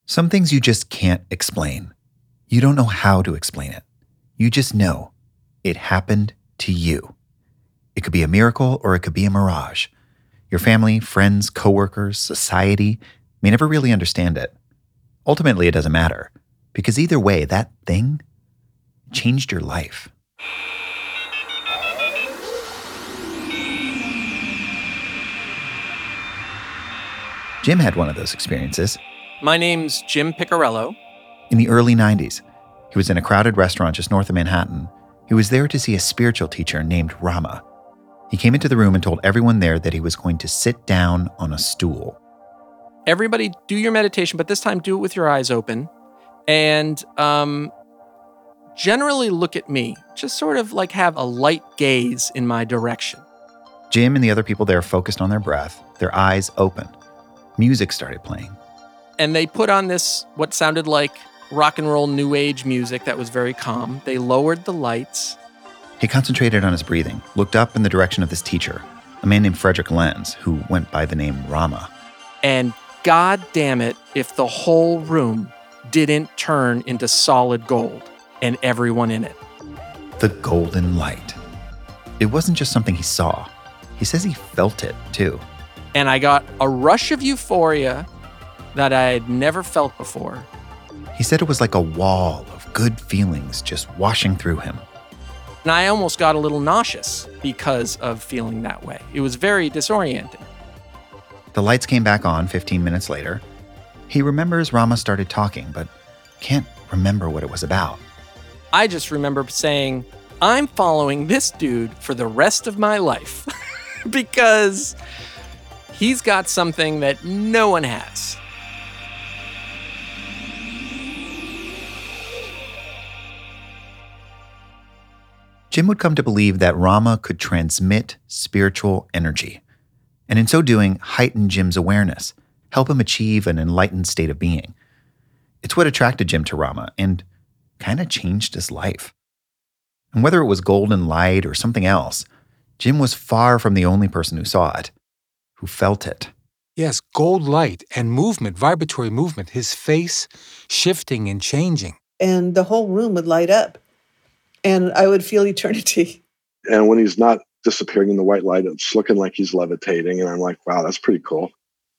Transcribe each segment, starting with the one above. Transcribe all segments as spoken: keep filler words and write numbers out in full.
Some things you just can't explain. You don't know how to explain it. You just know it happened to you. It could be a miracle or it could be a mirage. Your family, friends, coworkers, society may never really understand it. Ultimately, it doesn't matter, because either way, that thing changed your life. Jim had one of those experiences. My name's Jim Piccarello. In the early nineties, he was in a crowded restaurant just north of Manhattan. He was there to see a spiritual teacher named Rama. He came into the room and told everyone there that he was going to sit down on a stool. Everybody do your meditation, but this time do it with your eyes open. And um, generally look at me. Just sort of like have a light gaze in my direction. Jim and the other people there focused on their breath, their eyes open. Music started playing. And they put on this, what sounded like rock and roll new age music that was very calm. They lowered the lights. He concentrated on his breathing, looked up in the direction of this teacher, a man named Frederick Lenz, who went by the name Rama. And God damn it, if the whole room didn't turn into solid gold and everyone in it. The golden light. It wasn't just something he saw. He says he felt it, too. And I got a rush of euphoria that I had never felt before. He said it was like a wall of good feelings just washing through him. And I almost got a little nauseous because of feeling that way. It was very disorienting. The lights came back on fifteen minutes later. He remembers Rama started talking, but can't remember what it was about. I just remember saying, I'm following this dude for the rest of my life because he's got something that no one has. Jim would come to believe that Rama could transmit spiritual energy, and in so doing, heighten Jim's awareness, help him achieve an enlightened state of being. It's what attracted Jim to Rama and kind of changed his life. And whether it was golden light or something else, Jim was far from the only person who saw it, who felt it. Yes, gold light and movement, vibratory movement, his face shifting and changing. And the whole room would light up. And I would feel eternity. And when he's not disappearing in the white light, it's looking like he's levitating. And I'm like, wow, that's pretty cool.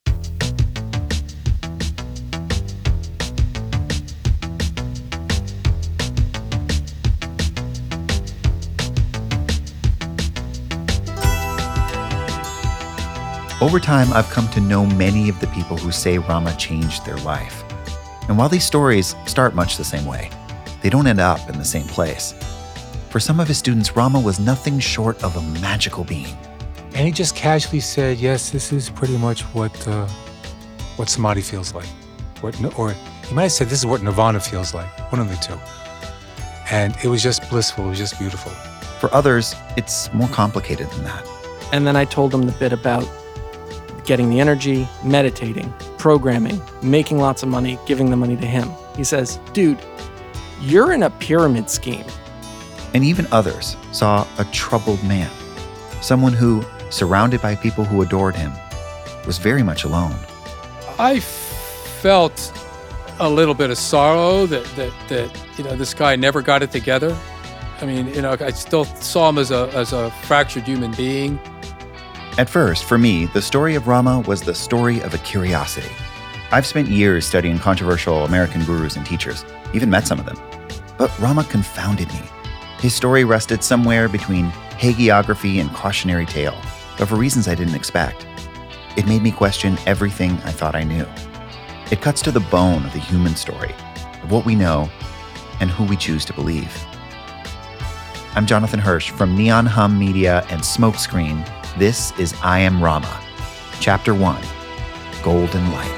Over time, I've come to know many of the people who say Rama changed their life. And while these stories start much the same way, they don't end up in the same place. For some of his students, Rama was nothing short of a magical being. And he just casually said, yes, this is pretty much what uh, what samadhi feels like. What, or he might have said, this is what nirvana feels like, one of the two. And it was just blissful, it was just beautiful. For others, it's more complicated than that. And then I told him the bit about getting the energy, meditating, programming, making lots of money, giving the money to him. He says, dude, you're in a pyramid scheme. And even others saw a troubled man, someone who, surrounded by people who adored him, was very much alone. I felt a little bit of sorrow that, that, that you know, this guy never got it together. I mean, you know, I still saw him as a as a fractured human being. At first, for me, the story of Rama was the story of a curiosity. I've spent years studying controversial American gurus and teachers, even met some of them. But Rama confounded me. His story rested somewhere between hagiography and cautionary tale, but for reasons I didn't expect. It made me question everything I thought I knew. It cuts to the bone of the human story, of what we know and who we choose to believe. I'm Jonathan Hirsch from Neon Hum Media and Smokescreen. This is I Am Rama, Chapter one, Golden Light.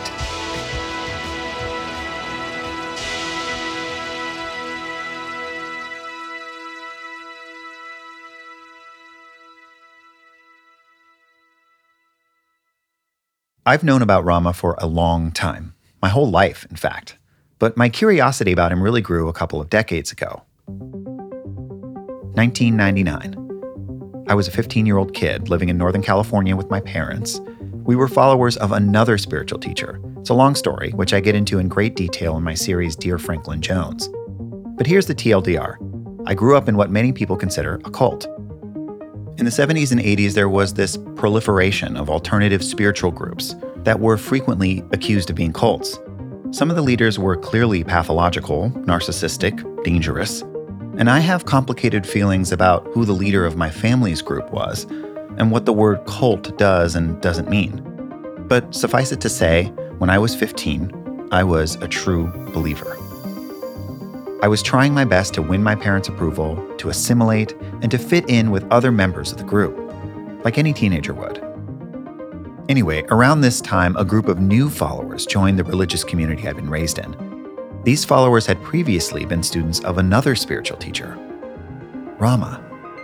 I've known about Rama for a long time, my whole life, in fact. But my curiosity about him really grew a couple of decades ago. nineteen ninety-nine. I was a fifteen-year-old kid living in Northern California with my parents. We were followers of another spiritual teacher, It's a long story, which I get into in great detail in my series Dear Franklin Jones. But here's the T L D R. I grew up in what many people consider a cult. In the seventies and eighties, there was this proliferation of alternative spiritual groups that were frequently accused of being cults. Some of the leaders were clearly pathological, narcissistic, dangerous, and I have complicated feelings about who the leader of my family's group was and what the word cult does and doesn't mean. But suffice it to say, when I was fifteen, I was a true believer. I was trying my best to win my parents' approval, to assimilate, and to fit in with other members of the group, like any teenager would. Anyway, around this time, a group of new followers joined the religious community I'd been raised in. These followers had previously been students of another spiritual teacher, Rama.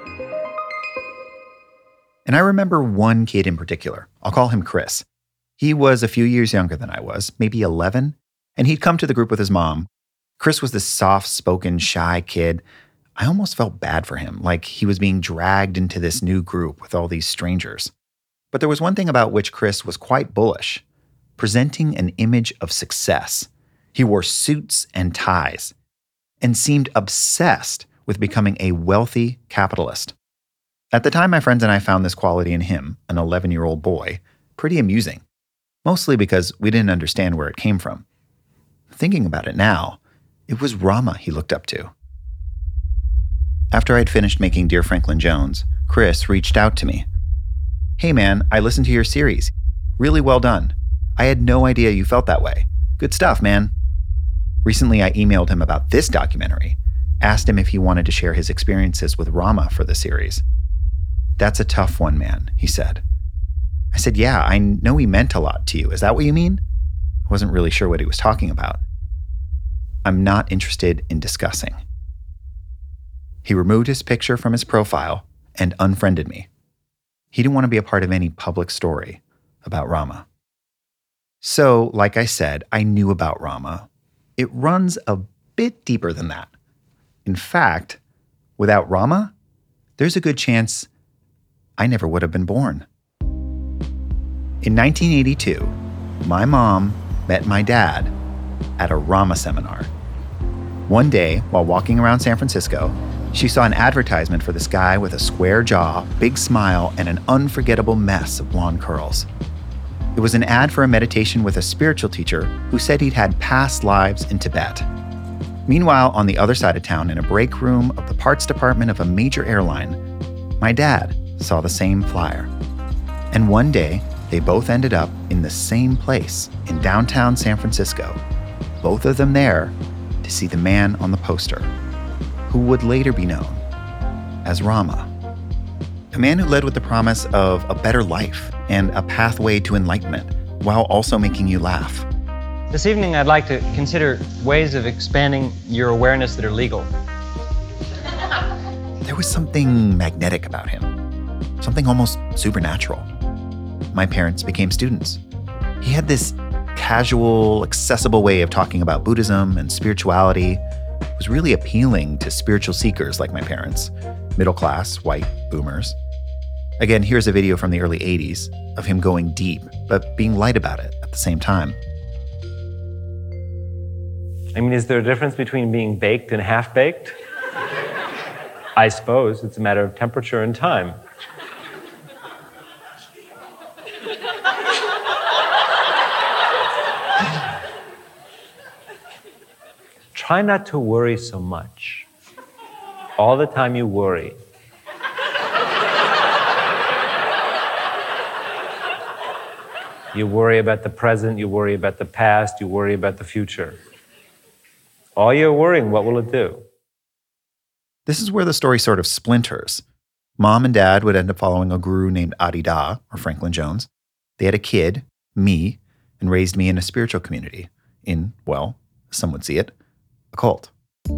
And I remember one kid in particular. I'll call him Chris. He was a few years younger than I was, maybe eleven, and he'd come to the group with his mom. Chris was this soft-spoken, shy kid. I almost felt bad for him, like he was being dragged into this new group with all these strangers. But there was one thing about which Chris was quite bullish, presenting an image of success. He wore suits and ties and seemed obsessed with becoming a wealthy capitalist. At the time, my friends and I found this quality in him, an eleven-year-old boy, pretty amusing, mostly because we didn't understand where it came from. Thinking about it now, it was Rama he looked up to. After I'd finished making Dear Franklin Jones, Chris reached out to me. "Hey man, I listened to your series. Really well done. I had no idea you felt that way. Good stuff, man." Recently, I emailed him about this documentary, asked him if he wanted to share his experiences with Rama for the series. "That's a tough one, man," he said. I said, "Yeah, I know he meant a lot to you. Is that what you mean?" I wasn't really sure what he was talking about. "I'm not interested in discussing." He removed his picture from his profile and unfriended me. He didn't want to be a part of any public story about Rama. So, like I said, I knew about Rama. It runs a bit deeper than that. In fact, without Rama, there's a good chance I never would have been born. In nineteen eighty-two, my mom met my dad at a Rama seminar. One day, while walking around San Francisco, she saw an advertisement for this guy with a square jaw, big smile, and an unforgettable mess of blonde curls. It was an ad for a meditation with a spiritual teacher who said he'd had past lives in Tibet. Meanwhile, on the other side of town, in a break room of the parts department of a major airline, my dad saw the same flyer. And one day, they both ended up in the same place in downtown San Francisco, both of them there to see the man on the poster, who would later be known as Rama. A man who led with the promise of a better life and a pathway to enlightenment, while also making you laugh. This evening, I'd like to consider ways of expanding your awareness that are legal. There was something magnetic about him, something almost supernatural. My parents became students. He had this casual, accessible way of talking about Buddhism and spirituality. It was really appealing to spiritual seekers like my parents, middle-class, white boomers. Again, here's a video from the early eighties of him going deep, but being light about it at the same time. I mean, is there a difference between being baked and half-baked? I suppose it's a matter of temperature and time. Try not to worry so much. All the time you worry. You worry about the present, you worry about the past, you worry about the future. All you're worrying, what will it do? This is where the story sort of splinters. Mom and Dad would end up following a guru named Adi Da, or Franklin Jones. They had a kid, me, and raised me in a spiritual community. In, well, some would see it, a cult.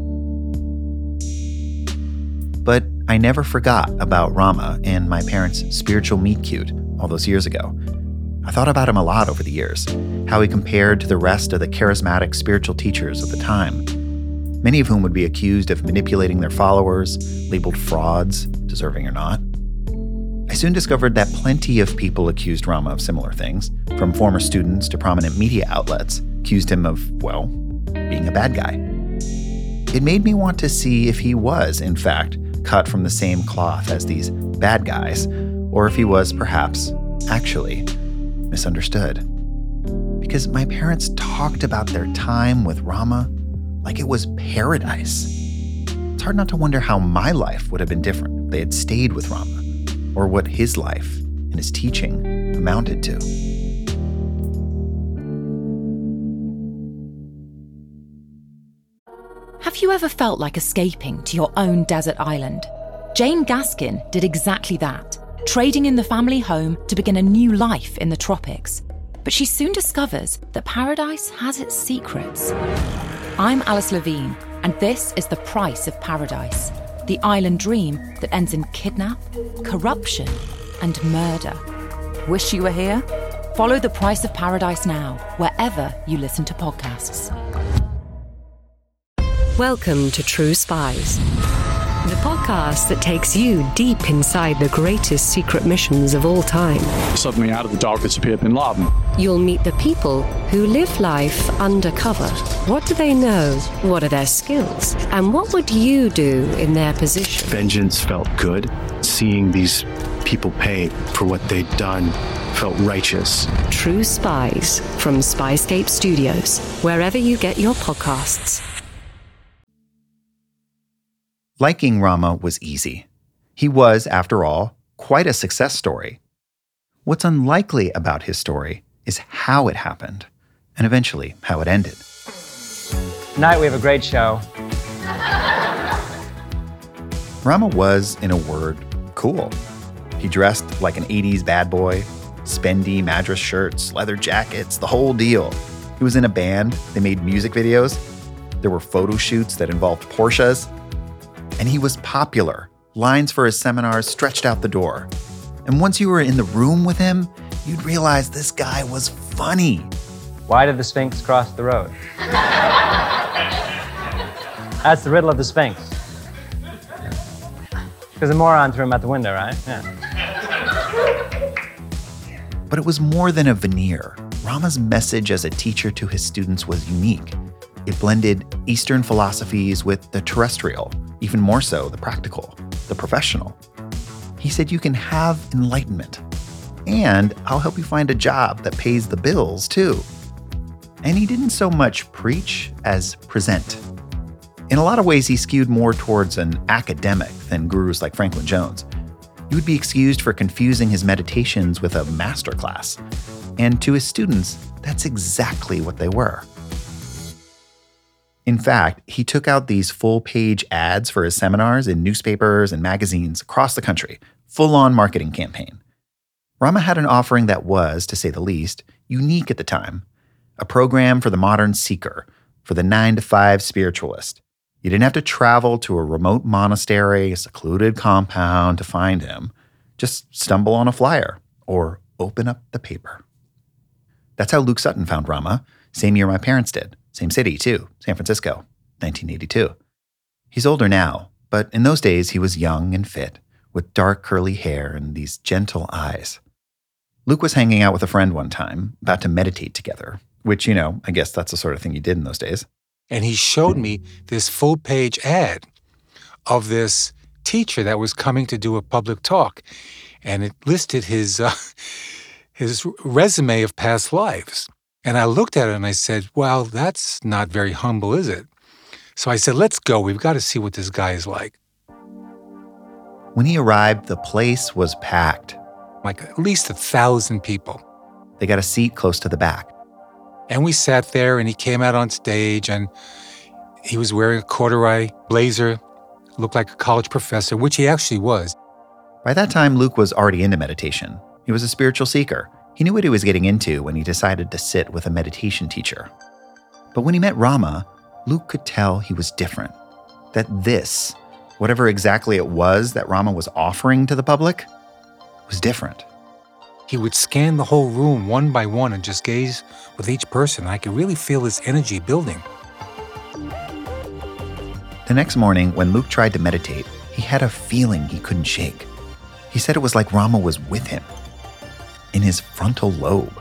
But I never forgot about Rama and my parents' spiritual meet cute all those years ago. I thought about him a lot over the years, how he compared to the rest of the charismatic spiritual teachers of the time, many of whom would be accused of manipulating their followers, labeled frauds, deserving or not. I soon discovered that plenty of people accused Rama of similar things, from former students to prominent media outlets accused him of, well, being a bad guy. It made me want to see if he was, in fact, cut from the same cloth as these bad guys, or if he was perhaps actually misunderstood. Because my parents talked about their time with Rama like it was paradise. It's hard not to wonder how my life would have been different if they had stayed with Rama, or what his life and his teaching amounted to. Have you ever felt like escaping to your own desert island? Jane Gaskin did exactly that, trading in the family home to begin a new life in the tropics. But she soon discovers that paradise has its secrets. I'm Alice Levine, and this is The Price of Paradise, the island dream that ends in kidnap, corruption, and murder. Wish you were here? Follow The Price of Paradise now, wherever you listen to podcasts. Welcome to True Spies, the podcast that takes you deep inside the greatest secret missions of all time. Suddenly, out of the darkness appeared Bin Laden. You'll meet the people who live life undercover. What do they know? What are their skills? And what would you do in their position? Vengeance felt good. Seeing these people pay for what they'd done felt righteous. True Spies from Spyscape Studios, wherever you get your podcasts. Liking Rama was easy. He was, after all, quite a success story. What's unlikely about his story is how it happened, and eventually how it ended. Tonight we have a great show. Rama was, in a word, cool. He dressed like an eighties bad boy, spendy Madras shirts, leather jackets, the whole deal. He was in a band, they made music videos, there were photo shoots that involved Porsches, and he was popular. Lines for his seminars stretched out the door. And once you were in the room with him, you'd realize this guy was funny. Why did the Sphinx cross the road? That's the riddle of the Sphinx. Because the moron threw him out the window, right? Yeah. But it was more than a veneer. Rama's message as a teacher to his students was unique. It blended Eastern philosophies with the terrestrial, even more so the practical, the professional. He said you can have enlightenment, and I'll help you find a job that pays the bills too. And he didn't so much preach as present. In a lot of ways, he skewed more towards an academic than gurus like Franklin Jones. You would be excused for confusing his meditations with a masterclass. And to his students, that's exactly what they were. In fact, he took out these full-page ads for his seminars in newspapers and magazines across the country, full-on marketing campaign. Rama had an offering that was, to say the least, unique at the time, a program for the modern seeker, for the nine to five spiritualist. You didn't have to travel to a remote monastery, a secluded compound to find him. Just stumble on a flyer or open up the paper. That's how Luke Sutton found Rama, same year my parents did. Same city, too, San Francisco, nineteen eighty-two. He's older now, but in those days he was young and fit, with dark curly hair and these gentle eyes. Luke was hanging out with a friend one time, about to meditate together, which, you know, I guess that's the sort of thing you did in those days. And he showed me this full-page ad of this teacher that was coming to do a public talk. And it listed his uh, his resume of past lives. And I looked at it and I said, well, that's not very humble, is it? So I said, let's go. We've got to see what this guy is like. When he arrived, the place was packed. Like at least a thousand people. They got a seat close to the back. And we sat there and he came out on stage and he was wearing a corduroy blazer, looked like a college professor, which he actually was. By that time, Luke was already into meditation. He was a spiritual seeker. He knew what he was getting into when he decided to sit with a meditation teacher. But when he met Rama, Luke could tell he was different. That this, whatever exactly it was that Rama was offering to the public, was different. He would scan the whole room one by one and just gaze with each person. I could really feel his energy building. The next morning, when Luke tried to meditate, he had a feeling he couldn't shake. He said it was like Rama was with him, in his frontal lobe.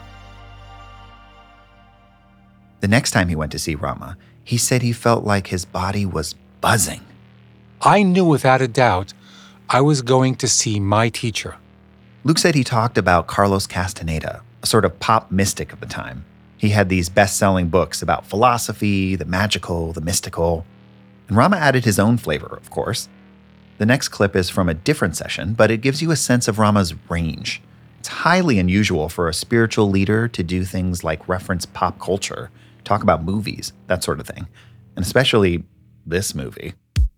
The next time he went to see Rama, he said he felt like his body was buzzing. I knew without a doubt I was going to see my teacher. Luke said he talked about Carlos Castaneda, a sort of pop mystic of the time. He had these best-selling books about philosophy, the magical, the mystical. And Rama added his own flavor, of course. The next clip is from a different session, but it gives you a sense of Rama's range. It's highly unusual for a spiritual leader to do things like reference pop culture, talk about movies, that sort of thing. And especially this movie.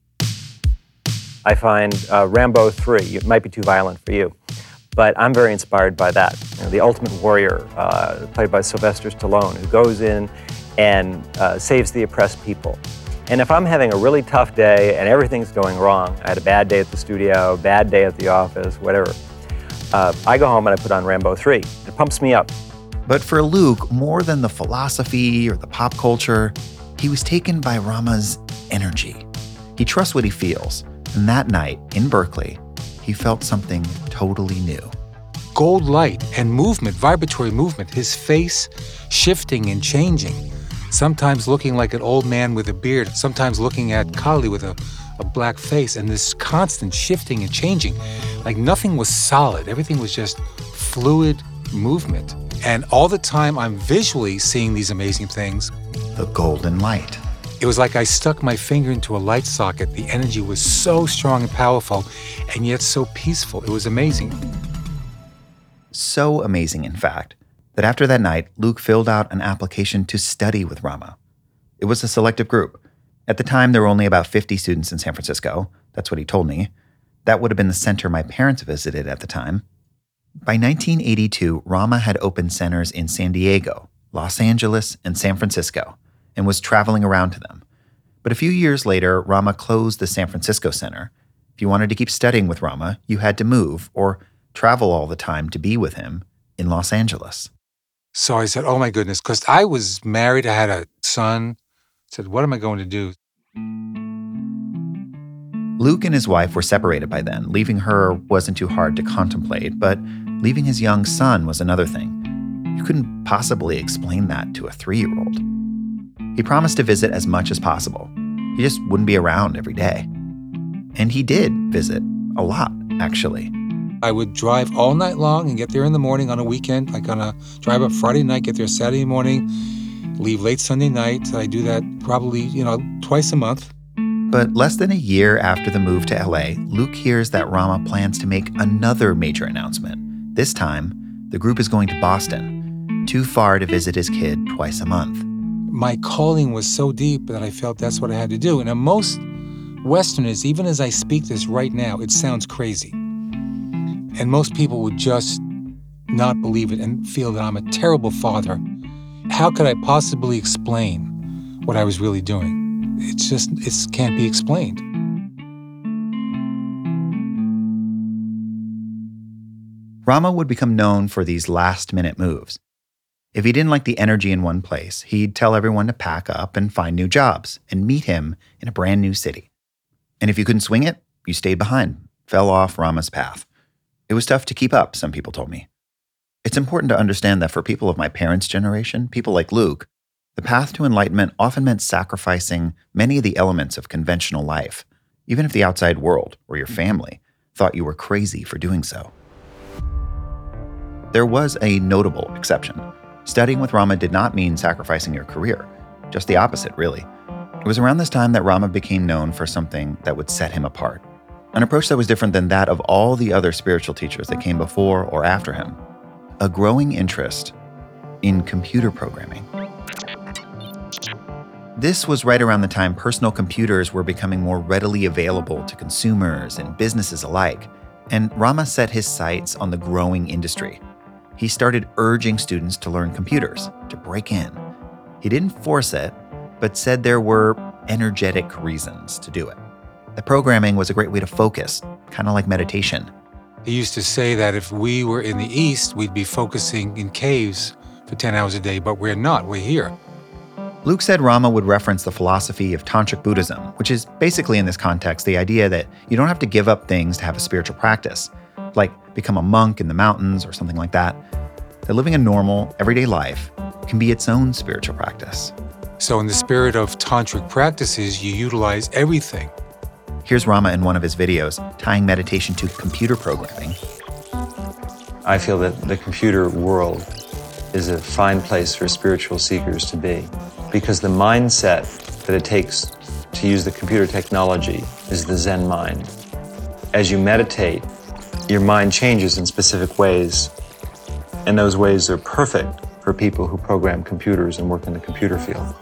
I find uh, Rambo three, it might be too violent for you, but I'm very inspired by that. You know, the ultimate warrior, uh, played by Sylvester Stallone, who goes in and uh, saves the oppressed people. And if I'm having a really tough day and everything's going wrong, I had a bad day at the studio, bad day at the office, whatever, uh, I go home and I put on Rambo three. It pumps me up. But for Luke, more than the philosophy or the pop culture, he was taken by Rama's energy. He trusts what he feels. And that night in Berkeley, he felt something totally new. Gold light and movement, vibratory movement, his face shifting and changing, sometimes looking like an old man with a beard, sometimes looking at Kali with a, a black face, and this constant shifting and changing. Like nothing was solid. Everything was just fluid movement. And all the time I'm visually seeing these amazing things. The golden light. It was like I stuck my finger into a light socket. The energy was so strong and powerful, and yet so peaceful. It was amazing. So amazing, in fact, that after that night, Luke filled out an application to study with Rama. It was a selective group. At the time, there were only about fifty students in San Francisco. That's what he told me. That would have been the center my parents visited at the time. By nineteen eighty-two, Rama had opened centers in San Diego, Los Angeles, and San Francisco, and was traveling around to them. But a few years later, Rama closed the San Francisco Center. If you wanted to keep studying with Rama, you had to move or travel all the time to be with him in Los Angeles. So I said, oh my goodness, because I was married, I had a son. I said, what am I going to do? Luke and his wife were separated by then. Leaving her wasn't too hard to contemplate, but leaving his young son was another thing. You couldn't possibly explain that to a three-year-old. He promised to visit as much as possible. He just wouldn't be around every day. And he did visit a lot, actually. I would drive all night long and get there in the morning on a weekend. Like on a drive up Friday night, get there Saturday morning, leave late Sunday night. I do that probably, you know, twice a month. But less than a year after the move to L A, Luke hears that Rama plans to make another major announcement. This time, the group is going to Boston, too far to visit his kid twice a month. My calling was so deep that I felt that's what I had to do. And most Westerners, even as I speak this right now, it sounds crazy. And most people would just not believe it and feel that I'm a terrible father. How could I possibly explain what I was really doing? It's just, it can't be explained. Rama would become known for these last-minute moves. If he didn't like the energy in one place, he'd tell everyone to pack up and find new jobs and meet him in a brand new city. And if you couldn't swing it, you stayed behind, fell off Rama's path. It was tough to keep up, some people told me. It's important to understand that for people of my parents' generation, people like Luke, the path to enlightenment often meant sacrificing many of the elements of conventional life, even if the outside world or your family thought you were crazy for doing so. There was a notable exception. Studying with Rama did not mean sacrificing your career, just the opposite, really. It was around this time that Rama became known for something that would set him apart, an approach that was different than that of all the other spiritual teachers that came before or after him, a growing interest in computer programming. This was right around the time personal computers were becoming more readily available to consumers and businesses alike, and Rama set his sights on the growing industry. He started urging students to learn computers, to break in. He didn't force it, but said there were energetic reasons to do it. The programming was a great way to focus, kind of like meditation. He used to say that if we were in the East, we'd be focusing in caves for ten hours a day, but we're not, we're here. Luke said Rama would reference the philosophy of Tantric Buddhism, which is basically in this context the idea that you don't have to give up things to have a spiritual practice. like become a monk in the mountains or something like that, that living a normal, everyday life can be its own spiritual practice. So in the spirit of tantric practices, you utilize everything. Here's Rama in one of his videos tying meditation to computer programming. I feel that the computer world is a fine place for spiritual seekers to be, because the mindset that it takes to use the computer technology is the Zen mind. As you meditate, your mind changes in specific ways, and those ways are perfect for people who program computers and work in the computer field.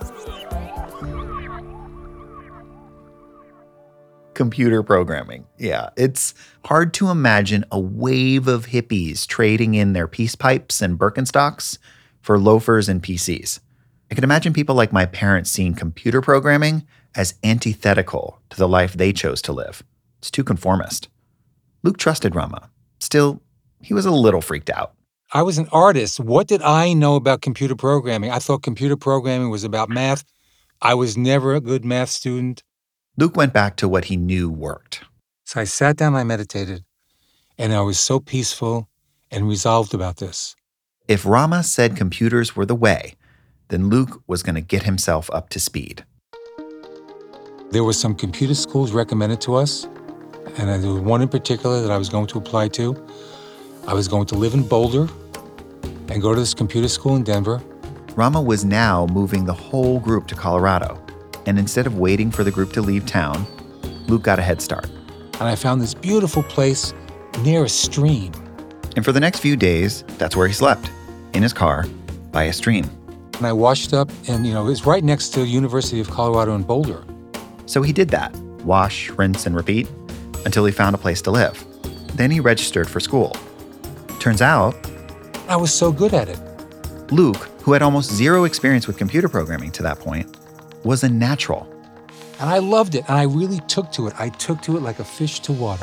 Computer programming. Yeah, it's hard to imagine a wave of hippies trading in their peace pipes and Birkenstocks for loafers and P Cs. I can imagine people like my parents seeing computer programming as antithetical to the life they chose to live. It's too conformist. Luke trusted Rama. Still, he was a little freaked out. I was an artist. What did I know about computer programming? I thought computer programming was about math. I was never a good math student. Luke went back to what he knew worked. So I sat down, I meditated, and I was so peaceful and resolved about this. If Rama said computers were the way, then Luke was going to get himself up to speed. There were some computer schools recommended to us, and there was one in particular that I was going to apply to. I was going to live in Boulder and go to this computer school in Denver. Rama was now moving the whole group to Colorado. And instead of waiting for the group to leave town, Luke got a head start. And I found this beautiful place near a stream. And for the next few days, that's where he slept, in his car, by a stream. And I washed up, and, you know, it was right next to the University of Colorado in Boulder. So he did that, wash, rinse, and repeat, until he found a place to live. Then he registered for school. Turns out, I was so good at it. Luke, who had almost zero experience with computer programming to that point, was a natural. And I loved it, and I really took to it. I took to it like a fish to water.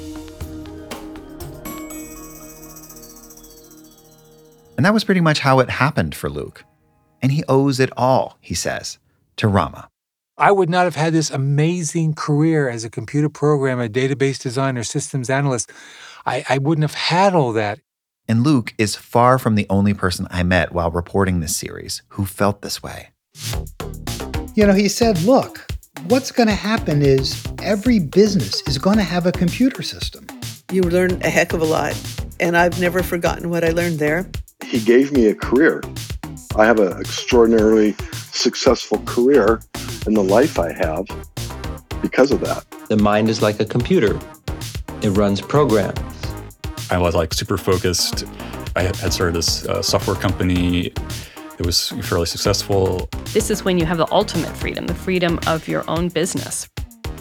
And that was pretty much how it happened for Luke. And he owes it all, he says, to Rama. I would not have had this amazing career as a computer programmer, database designer, systems analyst. I, I wouldn't have had all that. And Luke is far from the only person I met while reporting this series who felt this way. You know, he said, look, what's going to happen is every business is going to have a computer system. You learn a heck of a lot, and I've never forgotten what I learned there. He gave me a career. I have an extraordinarily successful career in the life I have because of that. The mind is like a computer. It runs programs. I was like super focused. I had started this uh, software company. It was fairly successful. This is when you have the ultimate freedom, the freedom of your own business.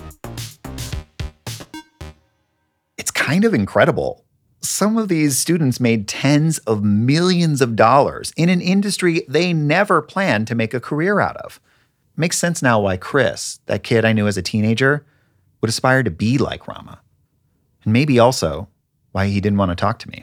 It's kind of incredible. Some of these students made tens of millions of dollars in an industry they never planned to make a career out of. Makes sense now why Chris, that kid I knew as a teenager, would aspire to be like Rama. And maybe also why he didn't want to talk to me.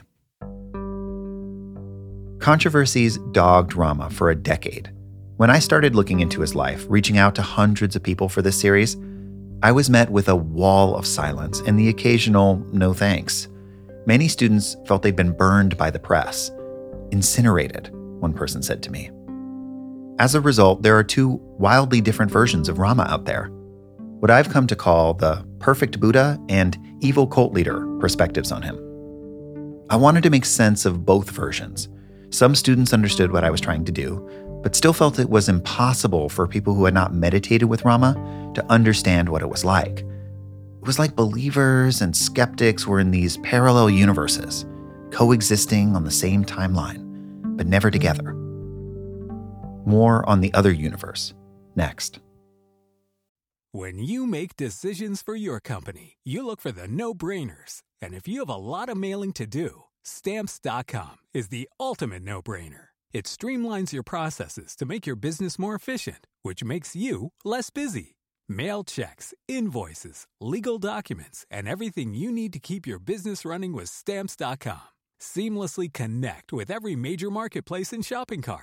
Controversies dogged Rama for a decade. When I started looking into his life, reaching out to hundreds of people for this series, I was met with a wall of silence and the occasional no thanks. Many students felt they'd been burned by the press. Incinerated, one person said to me. As a result, there are two wildly different versions of Rama out there. What I've come to call the perfect Buddha and evil cult leader perspectives on him. I wanted to make sense of both versions. Some students understood what I was trying to do, but still felt it was impossible for people who had not meditated with Rama to understand what it was like. It was like believers and skeptics were in these parallel universes, coexisting on the same timeline, but never together. More on the other universe, next. When you make decisions for your company, you look for the no-brainers. And if you have a lot of mailing to do, Stamps dot com is the ultimate no-brainer. It streamlines your processes to make your business more efficient, which makes you less busy. Mail checks, invoices, legal documents, and everything you need to keep your business running with Stamps dot com. Seamlessly connect with every major marketplace and shopping cart.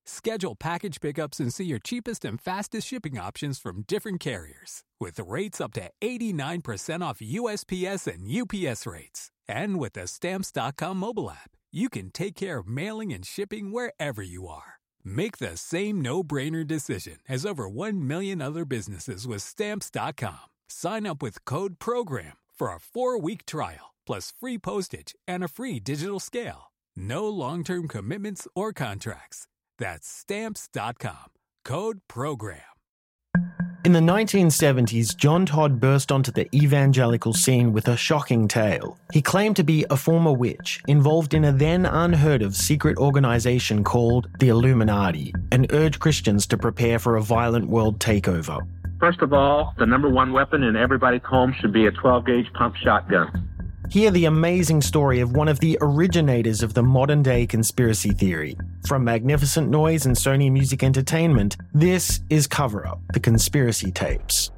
Schedule package pickups and see your cheapest and fastest shipping options from different carriers, with rates up to eighty-nine percent off U S P S and U P S rates. And with the Stamps dot com mobile app, you can take care of mailing and shipping wherever you are. Make the same no-brainer decision as over one million other businesses with Stamps dot com. Sign up with code PROGRAM for a four-week trial, plus free postage and a free digital scale. No long-term commitments or contracts. That's Stamps dot com. Code PROGRAM. In the nineteen seventies, John Todd burst onto the evangelical scene with a shocking tale. He claimed to be a former witch involved in a then unheard of secret organization called the Illuminati and urged Christians to prepare for a violent world takeover. First of all, the number one weapon in everybody's home should be a twelve gauge pump shotgun. Hear the amazing story of one of the originators of the modern-day conspiracy theory. From Magnificent Noise and Sony Music Entertainment, this is Cover Up, the Conspiracy Tapes.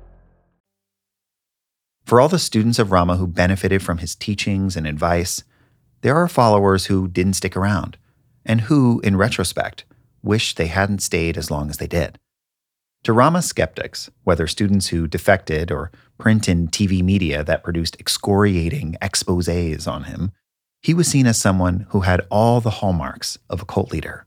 For all the students of Rama who benefited from his teachings and advice, there are followers who didn't stick around, and who, in retrospect, wish they hadn't stayed as long as they did. To Rama's skeptics, whether students who defected or print and T V media that produced excoriating exposés on him, he was seen as someone who had all the hallmarks of a cult leader.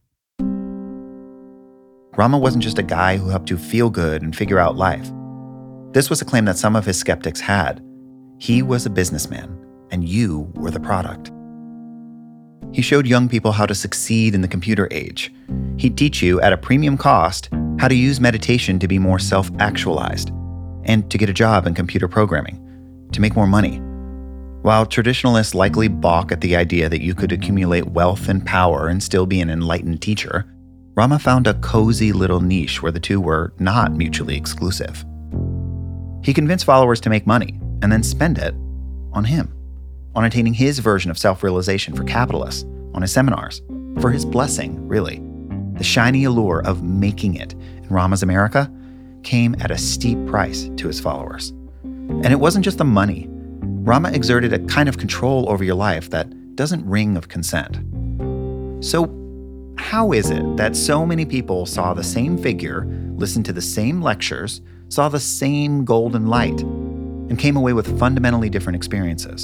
Rama wasn't just a guy who helped you feel good and figure out life. This was a claim that some of his skeptics had. He was a businessman, and you were the product. He showed young people how to succeed in the computer age. He'd teach you at a premium cost how to use meditation to be more self-actualized and to get a job in computer programming, to make more money. While traditionalists likely balk at the idea that you could accumulate wealth and power and still be an enlightened teacher, Rama found a cozy little niche where the two were not mutually exclusive. He convinced followers to make money and then spend it on him, on attaining his version of self-realization for capitalists, on his seminars, for his blessing, really. The shiny allure of making it in Rama's America came at a steep price to his followers. And it wasn't just the money. Rama exerted a kind of control over your life that doesn't ring of consent. So how is it that so many people saw the same figure, listened to the same lectures, saw the same golden light, and came away with fundamentally different experiences?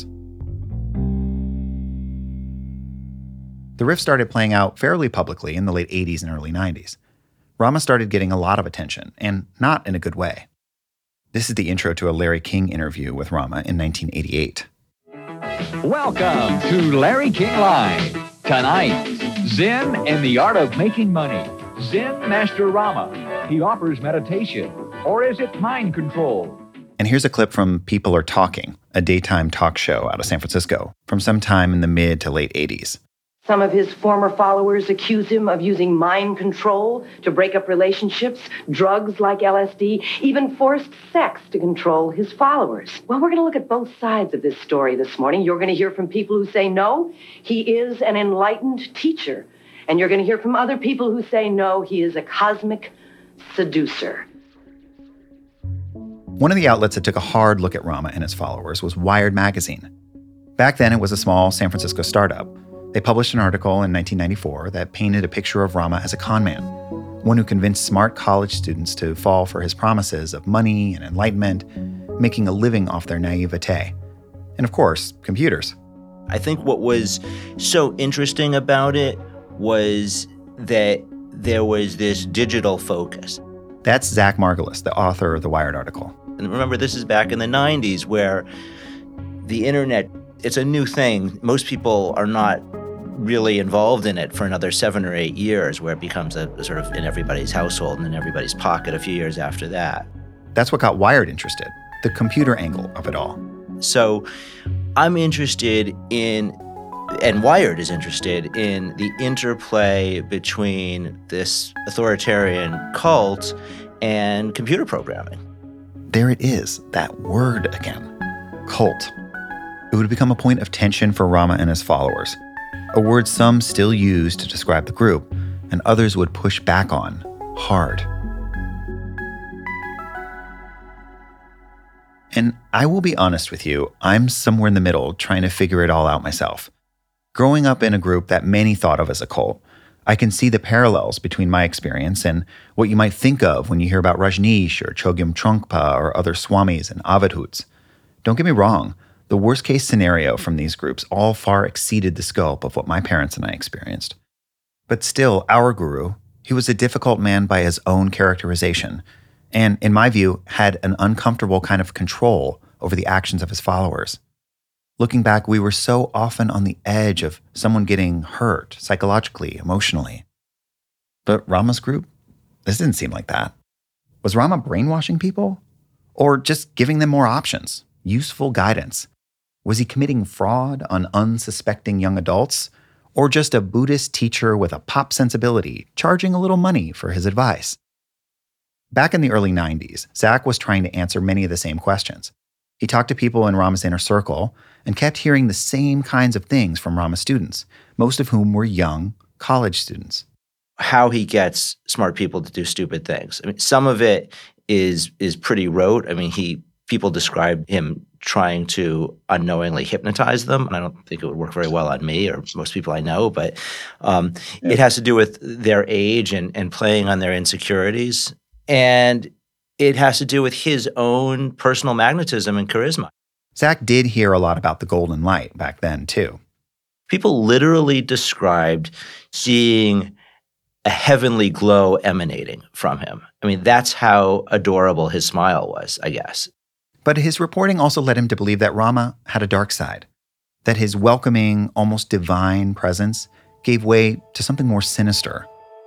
The rift started playing out fairly publicly in the late eighties and early nineties. Rama started getting a lot of attention, and not in a good way. This is the intro to a Larry King interview with Rama in nineteen eighty-eight. Welcome to Larry King Live. Tonight, Zen and the Art of Making Money. Zen Master Rama. He offers meditation. Or is it mind control? And here's a clip from People Are Talking, a daytime talk show out of San Francisco, from sometime in the mid to late eighties. Some of his former followers accuse him of using mind control to break up relationships, drugs like L S D, even forced sex to control his followers. Well, we're going to look at both sides of this story this morning. You're going to hear from people who say, no, he is an enlightened teacher. And you're going to hear from other people who say, no, he is a cosmic seducer. One of the outlets that took a hard look at Rama and his followers was Wired magazine. Back then, it was a small San Francisco startup. They published an article in nineteen ninety-four that painted a picture of Rama as a con man, one who convinced smart college students to fall for his promises of money and enlightenment, making a living off their naivete. And of course, computers. I think what was so interesting about it was that there was this digital focus. That's Zach Margolis, the author of the Wired article. And remember, this is back in the nineties where the internet, it's a new thing. Most people are not really involved in it for another seven or eight years, where it becomes a, a sort of in everybody's household and in everybody's pocket a few years after that. That's what got Wired interested, the computer angle of it all. So I'm interested in, and Wired is interested in, the interplay between this authoritarian cult and computer programming. There it is, that word again, cult. It would become a point of tension for Rama and his followers, a word some still use to describe the group, and others would push back on hard. And I will be honest with you, I'm somewhere in the middle trying to figure it all out myself. Growing up in a group that many thought of as a cult, I can see the parallels between my experience and what you might think of when you hear about Rajneesh or Chogyam Trungpa or other swamis and avadhuts. Don't get me wrong, the worst-case scenario from these groups all far exceeded the scope of what my parents and I experienced. But still, our guru, he was a difficult man by his own characterization, and, in my view, had an uncomfortable kind of control over the actions of his followers. Looking back, we were so often on the edge of someone getting hurt psychologically, emotionally. But Rama's group? This didn't seem like that. Was Rama brainwashing people? Or just giving them more options, useful guidance? Was he committing fraud on unsuspecting young adults? Or just a Buddhist teacher with a pop sensibility, charging a little money for his advice? Back in the early nineties, Zach was trying to answer many of the same questions. He talked to people in Rama's inner circle and kept hearing the same kinds of things from Rama students, most of whom were young college students. How he gets smart people to do stupid things. I mean, some of it is is pretty rote. I mean, he people describe him trying to unknowingly hypnotize them, and I don't think it would work very well on me or most people I know, but um, yeah. It has to do with their age and, and playing on their insecurities. And it has to do with his own personal magnetism and charisma. Zach did hear a lot about the golden light back then, too. People literally described seeing a heavenly glow emanating from him. I mean, that's how adorable his smile was, I guess. But his reporting also led him to believe that Rama had a dark side, that his welcoming, almost divine presence gave way to something more sinister.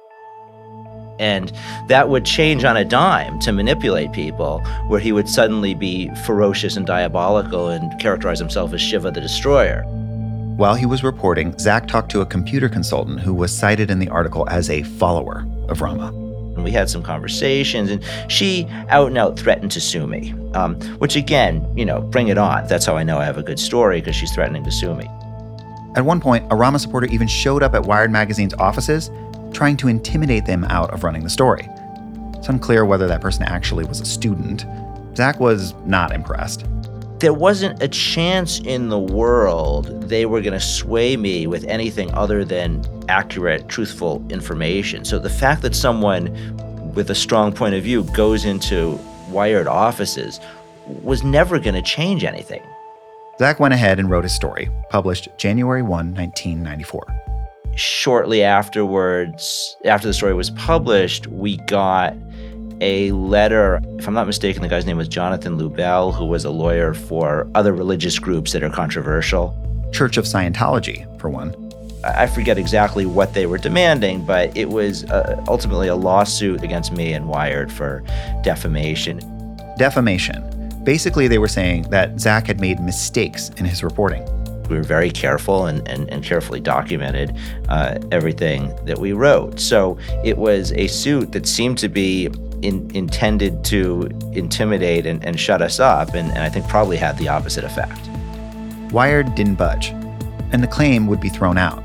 And that would change on a dime to manipulate people, where he would suddenly be ferocious and diabolical and characterize himself as Shiva the Destroyer. While he was reporting, Zach talked to a computer consultant who was cited in the article as a follower of Rama. And we had some conversations, and she out and out threatened to sue me, um, which again, you know, bring it on. That's how I know I have a good story, because she's threatening to sue me. At one point, a Rama supporter even showed up at Wired Magazine's offices trying to intimidate them out of running the story. It's unclear whether that person actually was a student. Zach was not impressed. There wasn't a chance in the world they were going to sway me with anything other than accurate, truthful information. So the fact that someone with a strong point of view goes into Wired offices was never going to change anything. Zach went ahead and wrote his story, published January first, nineteen ninety-four. Shortly afterwards, after the story was published, we got a letter. If I'm not mistaken, the guy's name was Jonathan Lubell, who was a lawyer for other religious groups that are controversial. Church of Scientology, for one. I forget exactly what they were demanding, but it was uh, ultimately a lawsuit against me and Wired for defamation. Defamation. Basically, they were saying that Zach had made mistakes in his reporting. We were very careful and, and, and carefully documented uh, everything that we wrote. So it was a suit that seemed to be in, intended to intimidate and, and shut us up, and, and I think probably had the opposite effect. Wired didn't budge, and the claim would be thrown out.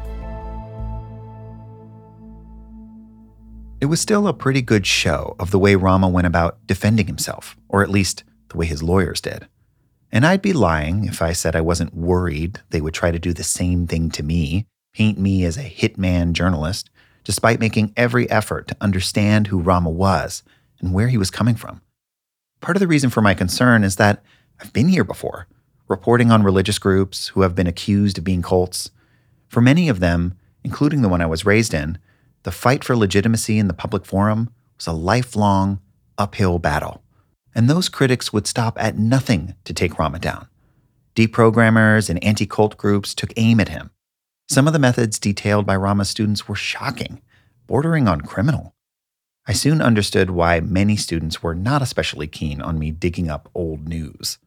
It was still a pretty good show of the way Rama went about defending himself, or at least the way his lawyers did. And I'd be lying if I said I wasn't worried they would try to do the same thing to me, paint me as a hitman journalist, despite making every effort to understand who Rama was and where he was coming from. Part of the reason for my concern is that I've been here before, reporting on religious groups who have been accused of being cults. For many of them, including the one I was raised in, the fight for legitimacy in the public forum was a lifelong, uphill battle. And those critics would stop at nothing to take Rama down. Deprogrammers and anti-cult groups took aim at him. Some of the methods detailed by Rama's students were shocking, bordering on criminal. I soon understood why many students were not especially keen on me digging up old news.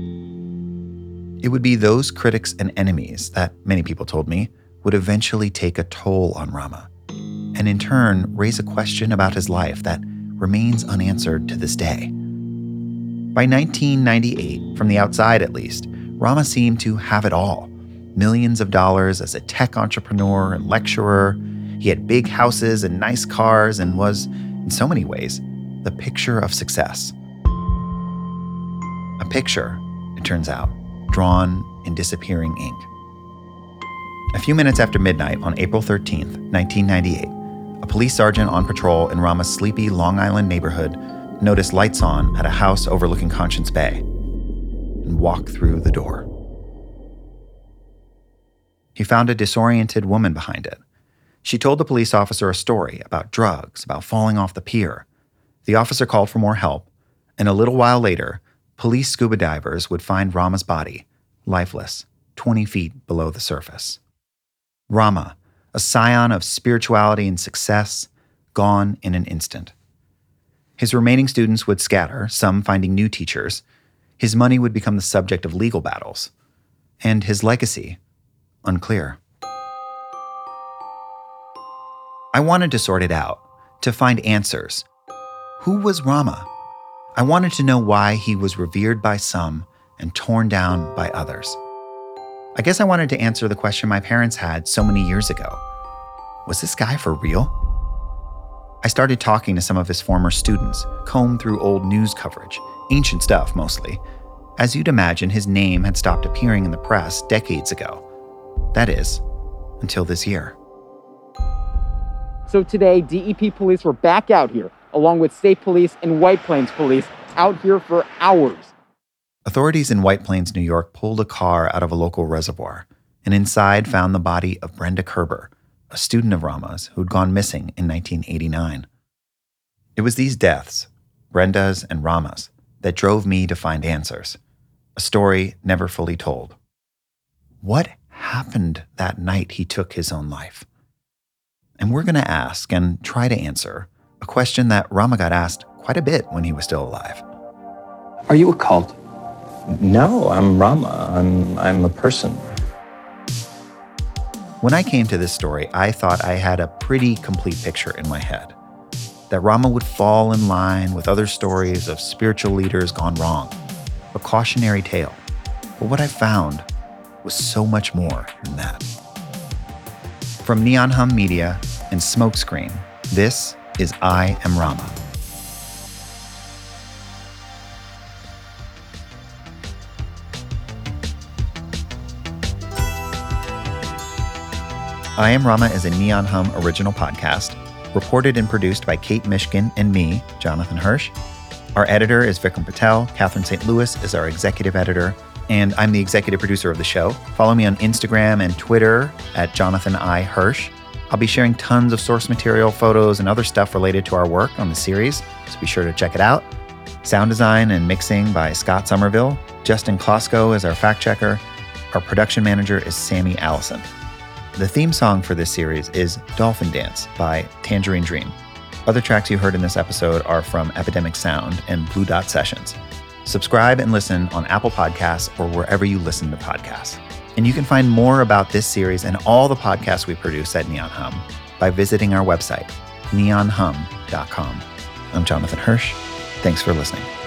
It would be those critics and enemies that, many people told me, would eventually take a toll on Rama, and in turn raise a question about his life that remains unanswered to this day. By nineteen ninety-eight, from the outside at least, Rama seemed to have it all. Millions of dollars as a tech entrepreneur and lecturer. He had big houses and nice cars and was, in so many ways, the picture of success. A picture, it turns out, drawn in disappearing ink. A few minutes after midnight on April thirteenth, nineteen ninety-eight, a police sergeant on patrol in Rama's sleepy Long Island neighborhood noticed lights on at a house overlooking Conscience Bay and walked through the door. He found a disoriented woman behind it. She told the police officer a story about drugs, about falling off the pier. The officer called for more help, and a little while later, police scuba divers would find Rama's body, lifeless, twenty feet below the surface. Rama, a scion of spirituality and success, gone in an instant. His remaining students would scatter, some finding new teachers. His money would become the subject of legal battles. And his legacy, unclear. I wanted to sort it out, to find answers. Who was Rama? I wanted to know why he was revered by some and torn down by others. I guess I wanted to answer the question my parents had so many years ago. Was this guy for real? I started talking to some of his former students, combed through old news coverage, ancient stuff mostly. As you'd imagine, his name had stopped appearing in the press decades ago. That is, until this year. So today, D E P police were back out here, along with state police and White Plains police, out here for hours. Authorities in White Plains, New York pulled a car out of a local reservoir and inside found the body of Brenda Kerber, a student of Rama's who'd gone missing in nineteen eighty-nine. It was these deaths, Brenda's and Rama's, that drove me to find answers, a story never fully told. What happened that night he took his own life? And we're going to ask and try to answer a question that Rama got asked quite a bit when he was still alive. Are you a cult? No, I'm Rama. I'm, I'm a person. When I came to this story, I thought I had a pretty complete picture in my head. That Rama would fall in line with other stories of spiritual leaders gone wrong. A cautionary tale. But what I found was so much more than that. From Neon Hum Media and Smokescreen, this is I Am Rama. I Am Rama is a Neon Hum original podcast, reported and produced by Kate Mishkin and me, Jonathan Hirsch. Our editor is Vikram Patel. Catherine Saint Louis is our executive editor. And I'm the executive producer of the show. Follow me on Instagram and Twitter at Jonathan I. Hirsch. I'll be sharing tons of source material, photos, and other stuff related to our work on the series, so be sure to check it out. Sound design and mixing by Scott Somerville. Justin Klosko is our fact checker. Our production manager is Sammy Allison. The theme song for this series is Dolphin Dance by Tangerine Dream. Other tracks you heard in this episode are from Epidemic Sound and Blue Dot Sessions. Subscribe and listen on Apple Podcasts or wherever you listen to podcasts. And you can find more about this series and all the podcasts we produce at Neon Hum by visiting our website, neon hum dot com. I'm Jonathan Hirsch. Thanks for listening.